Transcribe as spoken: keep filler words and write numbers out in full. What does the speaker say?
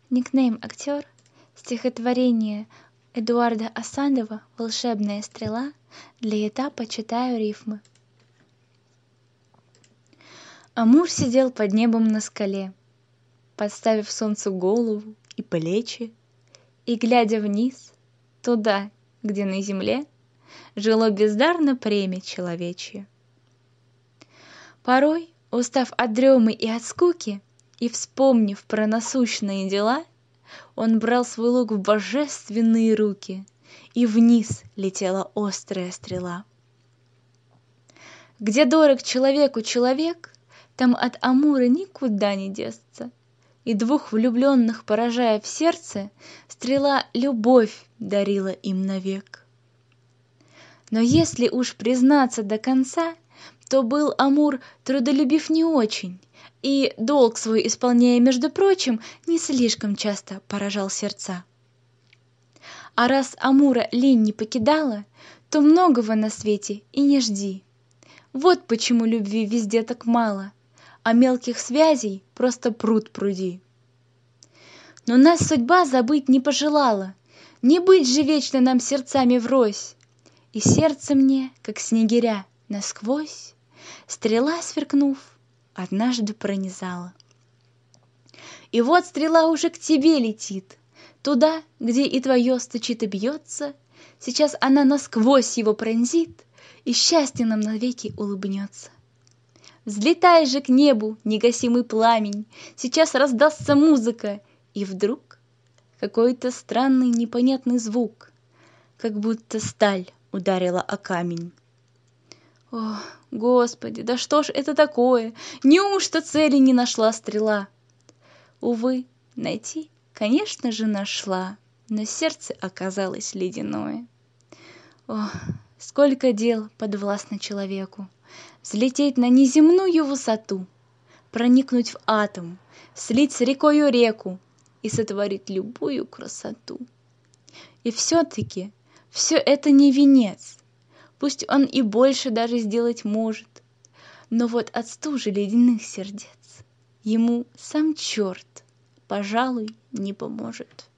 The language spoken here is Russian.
Никнейм актер, стихотворение Эдуарда Асадова «Волшебная стрела», для этапа читаю рифмы. Амур сидел под небом на скале, подставив солнцу голову и плечи, и, глядя вниз, туда, где на земле жило бездарно племя человечье. Порой, устав от дремы и от скуки, и вспомнив про насущные дела, он брал свой лук в божественные руки, и вниз летела острая стрела. Где дорог человеку человек, там от Амура никуда не деться, и двух влюбленных, поражая в сердце, стрела любовь дарила им навек. Но если уж признаться до конца, то был Амур трудолюбив не очень, и, долг свой исполняя, между прочим, не слишком часто поражал сердца. А раз Амура лень не покидала, то многого на свете и не жди. Вот почему любви везде так мало, а мелких связей просто пруд пруди. Но нас судьба забыть не пожелала, не быть же вечно нам сердцами врозь. И сердце мне, как снегиря, насквозь, стрела, сверкнув, однажды пронизала. И вот стрела уже к тебе летит, туда, где и твое стучит и бьется. Сейчас она насквозь его пронзит, и счастье нам навеки улыбнется. Взлетай же к небу, негасимый пламень, сейчас раздастся музыка, и вдруг какой-то странный непонятный звук, как будто сталь ударила о камень. О, Господи, да что ж это такое? Неужто цели не нашла стрела? Увы, найти, конечно же, нашла, но сердце оказалось ледяное. О, сколько дел подвластно человеку! Взлететь на неземную высоту, проникнуть в атом, слить с рекою реку и сотворить любую красоту. И все-таки все это не венец, пусть он и больше даже сделать может, но вот от стужи ледяных сердец ему сам черт, пожалуй, не поможет.